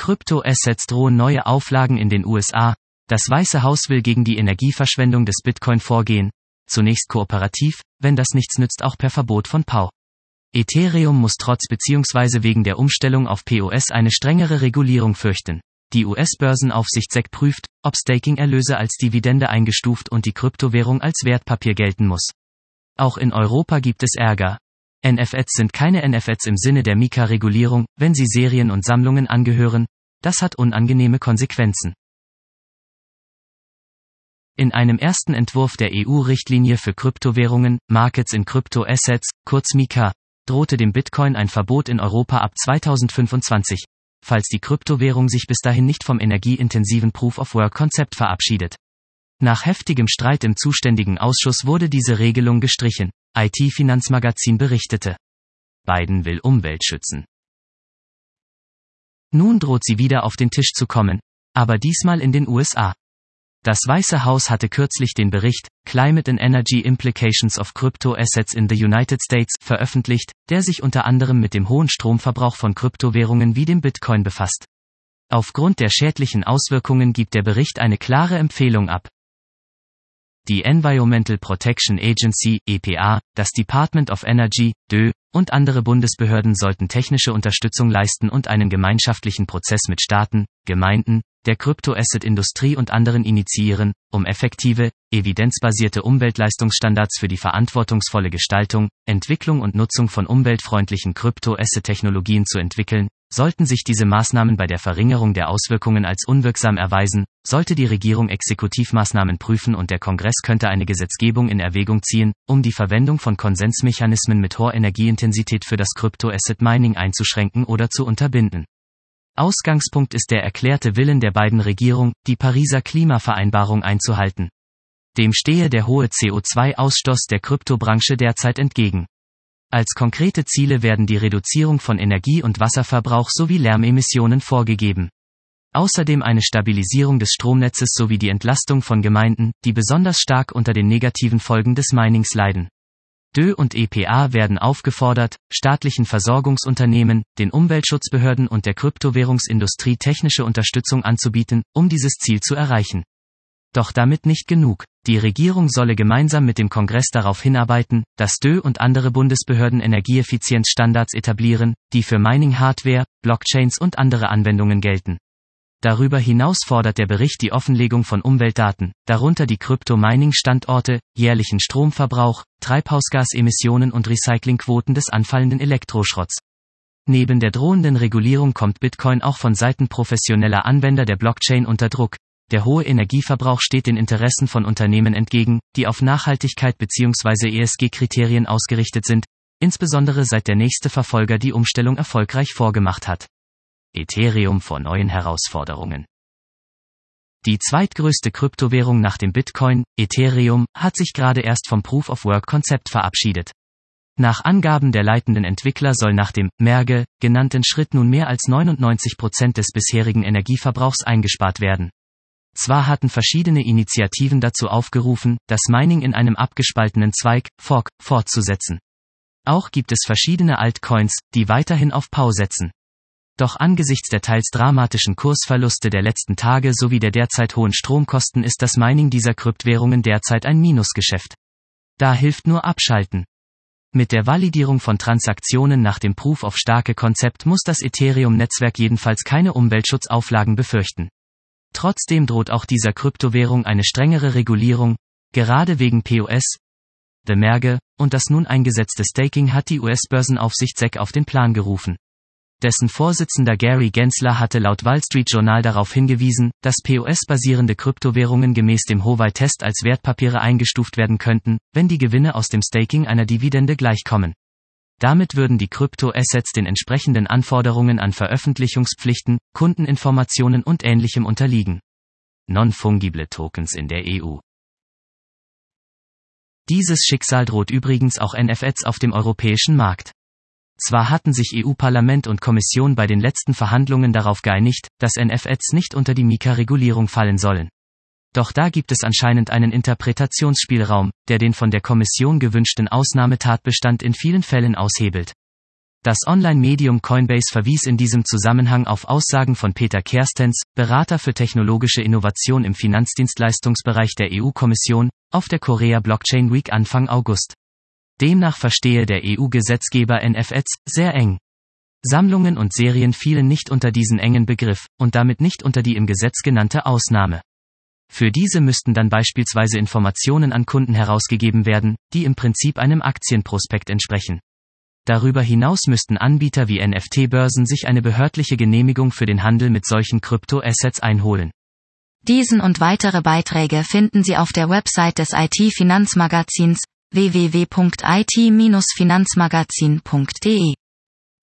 Kryptoassets drohen neue Auflagen in den USA. Das Weiße Haus will gegen die Energieverschwendung des Bitcoin vorgehen. Zunächst kooperativ, wenn das nichts nützt, auch per Verbot von POW. Ethereum muss trotz bzw. wegen der Umstellung auf POS eine strengere Regulierung fürchten. Die US-Börsenaufsicht SEC prüft, ob Staking-Erlöse als Dividende eingestuft und die Kryptowährung als Wertpapier gelten muss. Auch in Europa gibt es Ärger. NFTs sind keine NFTs im Sinne der MiCA-Regulierung, wenn sie Serien und Sammlungen angehören. Das hat unangenehme Konsequenzen. In einem ersten Entwurf der EU-Richtlinie für Kryptowährungen, Markets in Crypto Assets, kurz MiCA, drohte dem Bitcoin ein Verbot in Europa ab 2025, falls die Kryptowährung sich bis dahin nicht vom energieintensiven Proof-of-Work-Konzept verabschiedet. Nach heftigem Streit im zuständigen Ausschuss wurde diese Regelung gestrichen. IT-Finanzmagazin berichtete. Biden will Umwelt schützen. Nun droht sie wieder auf den Tisch zu kommen, aber diesmal in den USA. Das Weiße Haus hatte kürzlich den Bericht Climate and Energy Implications of Crypto Assets in the United States veröffentlicht, der sich unter anderem mit dem hohen Stromverbrauch von Kryptowährungen wie dem Bitcoin befasst. Aufgrund der schädlichen Auswirkungen gibt der Bericht eine klare Empfehlung ab. Die Environmental Protection Agency, EPA, das Department of Energy, DOE, und andere Bundesbehörden sollten technische Unterstützung leisten und einen gemeinschaftlichen Prozess mit Staaten, Gemeinden, der Kryptoasset-Industrie und anderen initiieren, um effektive, evidenzbasierte Umweltleistungsstandards für die verantwortungsvolle Gestaltung, Entwicklung und Nutzung von umweltfreundlichen Kryptoasset-Technologien zu entwickeln. Sollten sich diese Maßnahmen bei der Verringerung der Auswirkungen als unwirksam erweisen, sollte die Regierung Exekutivmaßnahmen prüfen und der Kongress könnte eine Gesetzgebung in Erwägung ziehen, um die Verwendung von Konsensmechanismen mit hoher Energieintensität für das Kryptoasset-Mining einzuschränken oder zu unterbinden. Ausgangspunkt ist der erklärte Willen der beiden Regierungen, die Pariser Klimavereinbarung einzuhalten. Dem stehe der hohe CO2-Ausstoß der Kryptobranche derzeit entgegen. Als konkrete Ziele werden die Reduzierung von Energie- und Wasserverbrauch sowie Lärmemissionen vorgegeben. Außerdem eine Stabilisierung des Stromnetzes sowie die Entlastung von Gemeinden, die besonders stark unter den negativen Folgen des Minings leiden. DOE und EPA werden aufgefordert, staatlichen Versorgungsunternehmen, den Umweltschutzbehörden und der Kryptowährungsindustrie technische Unterstützung anzubieten, um dieses Ziel zu erreichen. Doch damit nicht genug. Die Regierung solle gemeinsam mit dem Kongress darauf hinarbeiten, dass DOE und andere Bundesbehörden Energieeffizienzstandards etablieren, die für Mining-Hardware, Blockchains und andere Anwendungen gelten. Darüber hinaus fordert der Bericht die Offenlegung von Umweltdaten, darunter die Krypto-Mining-Standorte, jährlichen Stromverbrauch, Treibhausgasemissionen und Recyclingquoten des anfallenden Elektroschrotts. Neben der drohenden Regulierung kommt Bitcoin auch von Seiten professioneller Anwender der Blockchain unter Druck. Der hohe Energieverbrauch steht den Interessen von Unternehmen entgegen, die auf Nachhaltigkeit bzw. ESG-Kriterien ausgerichtet sind, insbesondere seit der nächste Verfolger die Umstellung erfolgreich vorgemacht hat. Ethereum vor neuen Herausforderungen. Die zweitgrößte Kryptowährung nach dem Bitcoin, Ethereum, hat sich gerade erst vom Proof-of-Work-Konzept verabschiedet. Nach Angaben der leitenden Entwickler soll nach dem Merge genannten Schritt nun mehr als 99% des bisherigen Energieverbrauchs eingespart werden. Zwar hatten verschiedene Initiativen dazu aufgerufen, das Mining in einem abgespaltenen Zweig, Fork, fortzusetzen. Auch gibt es verschiedene Altcoins, die weiterhin auf POW setzen. Doch angesichts der teils dramatischen Kursverluste der letzten Tage sowie der derzeit hohen Stromkosten ist das Mining dieser Kryptowährungen derzeit ein Minusgeschäft. Da hilft nur Abschalten. Mit der Validierung von Transaktionen nach dem Proof-of-Stake-Konzept muss das Ethereum-Netzwerk jedenfalls keine Umweltschutzauflagen befürchten. Trotzdem droht auch dieser Kryptowährung eine strengere Regulierung, gerade wegen POS, the Merge, und das nun eingesetzte Staking hat die US-Börsenaufsicht SEC auf den Plan gerufen. Dessen Vorsitzender Gary Gensler hatte laut Wall Street Journal darauf hingewiesen, dass POS-basierende Kryptowährungen gemäß dem Howey-Test als Wertpapiere eingestuft werden könnten, wenn die Gewinne aus dem Staking einer Dividende gleichkommen. Damit würden die Kryptoassets den entsprechenden Anforderungen an Veröffentlichungspflichten, Kundeninformationen und Ähnlichem unterliegen. Non-fungible Tokens in der EU. Dieses Schicksal droht übrigens auch NFTs auf dem europäischen Markt. Zwar hatten sich EU-Parlament und Kommission bei den letzten Verhandlungen darauf geeinigt, dass NFTs nicht unter die MiCA-Regulierung fallen sollen. Doch da gibt es anscheinend einen Interpretationsspielraum, der den von der Kommission gewünschten Ausnahmetatbestand in vielen Fällen aushebelt. Das Online-Medium Coinbase verwies in diesem Zusammenhang auf Aussagen von Peter Kerstens, Berater für technologische Innovation im Finanzdienstleistungsbereich der EU-Kommission, auf der Korea Blockchain Week Anfang August. Demnach verstehe der EU-Gesetzgeber NFTs sehr eng. Sammlungen und Serien fielen nicht unter diesen engen Begriff, und damit nicht unter die im Gesetz genannte Ausnahme. Für diese müssten dann beispielsweise Informationen an Kunden herausgegeben werden, die im Prinzip einem Aktienprospekt entsprechen. Darüber hinaus müssten Anbieter wie NFT-Börsen sich eine behördliche Genehmigung für den Handel mit solchen Kryptoassets einholen. Diesen und weitere Beiträge finden Sie auf der Website des IT-Finanzmagazins www.it-finanzmagazin.de.